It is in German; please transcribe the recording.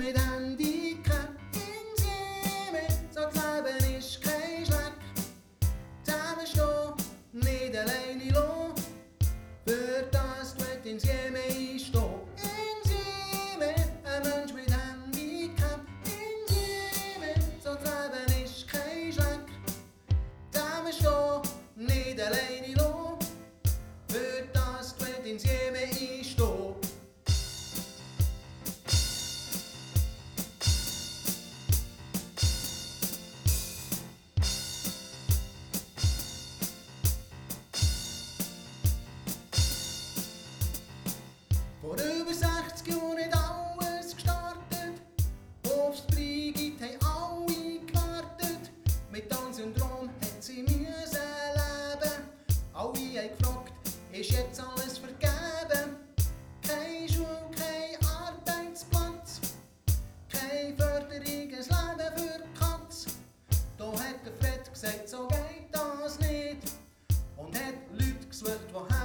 mit Handicap ins Jemen, so das Leben ist kein Schleck. Zusammenstehen, nicht alleine lassen, für das tut ins Jemen einstehen. Ins Jemen, ein Mensch mit Handicap ins Jemen, so das Leben ist kein Schleck. Zusammenstehen, nicht alleine lassen, für das tut ins Jemen einstehen. Vor über 60 Jahren hat alles gestartet, aufs Brigitte haben alle gewartet. Mit Down-Syndrom hat sie müssen leben. Alle haben gefragt, ist jetzt alles vergeben? Keine Schule, kein Arbeitsplatz, kein förderliches Leben für die Katz. Da hat der Fred gesagt, so geht das nicht, und hat Leute gesucht, die